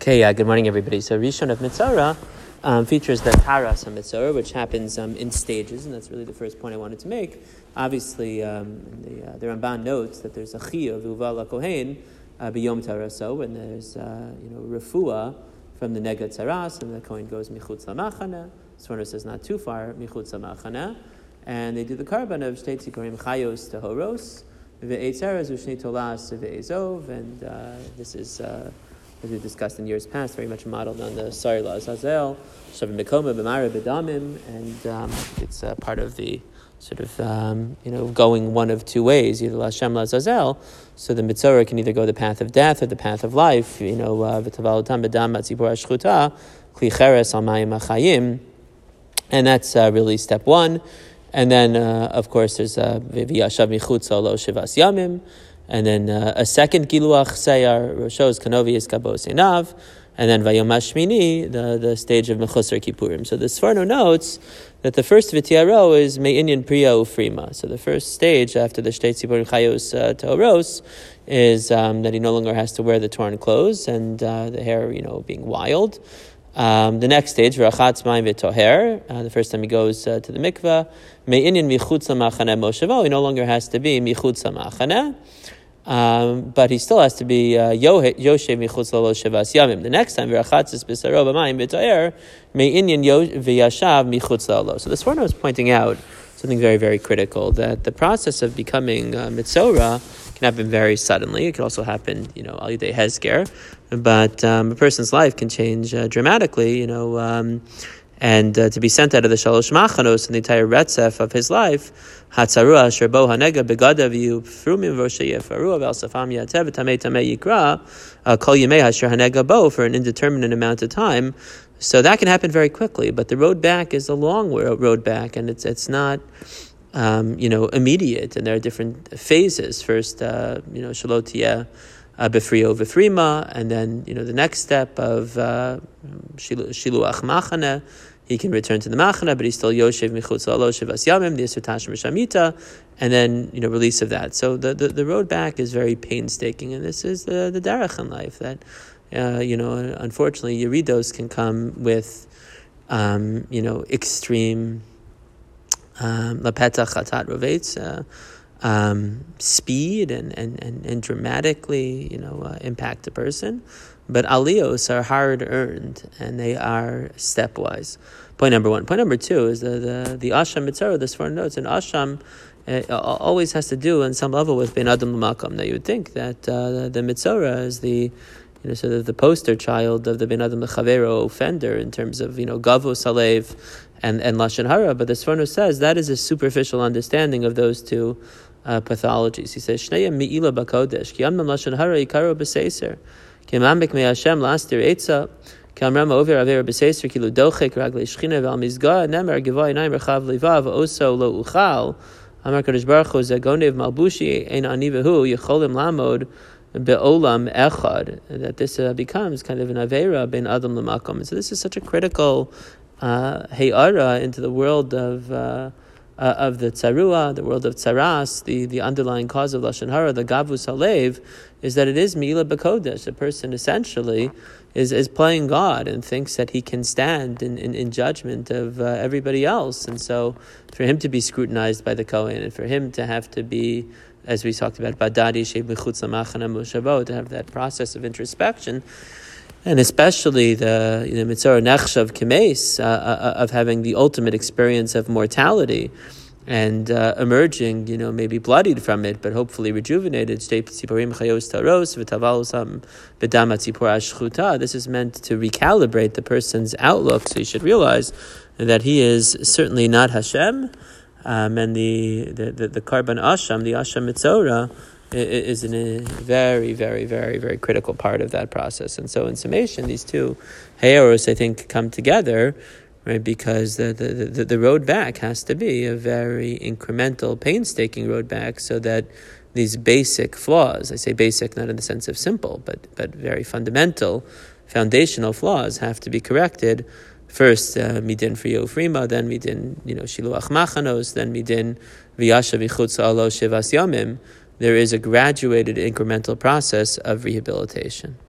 Okay, good morning, everybody. So Rishon of Mitzora features the Taras of Mitzora, which happens in stages, and that's really the first point I wanted to make. Obviously, the Ramban notes that there's a chiyuv uva lakohen b'yom taraso, and there's refuah from the nega taras, and the kohen goes michutz lamachana. Sforno says not too far michutz lamachana, and they do the karban of shtei tzikorim chayos tehoros ve'etzeres u'shnei tolas ve'ezov, and this is. As we discussed in years past, very much modeled on the Sari La'azazel, Shavim Bekoma, B'mara B'damim, and it's part of the sort of, going one of two ways, either La'Shem La'azazel, so the Mitzorah can either go the path of death or the path of life, V'tavalotam B'dam Matzibor Ashchuta, Kli Cheres Al Mayim HaChayim, and that's really step one. And then, of course, there's V'yashav Michutza Lo Shivas Yamim, and then a second Giluach Seyar, Roshos Kanovius Kabos Enav, and then Vayom Hashmini, the stage of Mechusar Kippurim. So the Sforno notes that the first V'tiaro is Me'inyan Priya Ufrima. So the first stage after the Shtei Tzibur Chayos Toros is that he no longer has to wear the torn clothes and the hair, being wild. The next stage, Rachatz Mayim V'toher, the first time he goes to the mikveh, Me'inyan Michutz Lamachaneh Moshavo, he no longer has to be Michutz Lamachaneh. But he still has to be Yoshe Michutz Lo Shivas Yamim. The next time, V'rachatzis B'saro B'mayim B'toher, Me'inyan V'yashav Michutz Lo. So the Sforno is pointing out something very, very critical, that the process of becoming Mitzorah can happen very suddenly. It can also happen, Al Yidei Hezger, but a person's life can change dramatically, and to be sent out of the Shalosh Machanos and the entire Retzef of his life, Hatzarua Sherbo Hanega Begadav Frumim Vosheyev Arua Velsafam Yatev Tamei Tamei Yikra Kol Yemei Hasher Hanega Bo for an indeterminate amount of time. So that can happen very quickly, but the road back is a long road back, and it's not immediate, and there are different phases. First, Shalotia Befrio Vefrima, and then the next step of Shiluach Machane. He can return to the Machana, but he's still Yoshev Michutz Lo Shivas Yamim, the Yisur Tashem Shamita, and then release of that. So the road back is very painstaking, and this is the derech in life that unfortunately Yeridos can come with extreme Lapeta Chatat Rovetz, speed and dramatically impact a person. But aliyos are hard earned, and they are stepwise. Point number one. Point number two is the asham mitzvah. This foreign notes, and asham always has to do on some level with ben adam l'makom. Now you would think that the mitzvah is the sort of the poster child of the ben adam l'chavero offender in terms of gavos halev and lashon hara. But the Sforno says that is a superficial understanding of those two pathologies. He says shnei mi'ila bakodesh ki amnam lashon hara yikaro b'seiser. Kemambik me Hashem lastir etza, kamram over aver b'seiser kilu dochek raglei shchina v'al mizgah nemer gevay naim rechav levav oso lo uchal amar kadosh baruch hu zagonev malbushi ein ani v'hu yecholim lamod be'olam echad, that this becomes kind of an avera ben adam l'makom. So this is such a critical heyara into the world of the tzarua, the world of tzaras, the underlying cause of lashon hara, the gavus halev, is that it is mi'ila b'kodesh. The person essentially is playing God and thinks that he can stand in judgment of everybody else. And so for him to be scrutinized by the Kohen, and for him to have to be, as we talked about, badadi shev mechutz lamachana moshavo, to have that process of introspection, and especially the mitzvah nechshav kemes of having the ultimate experience of mortality and emerging, maybe bloodied from it, but hopefully rejuvenated. This is meant to recalibrate the person's outlook. So you should realize that he is certainly not Hashem, and the karban asham, the asham mitzora, is a very, very, very, very critical part of that process. And so in summation, these two heyoros, I think, come together, right? Because the road back has to be a very incremental, painstaking road back, so that these basic flaws, I say basic not in the sense of simple, but very fundamental, foundational flaws have to be corrected. First, midin friyo frima, then midin, shiluach machanos, then midin v'yashav michutz lo shivas yamim. There is a graduated incremental process of rehabilitation.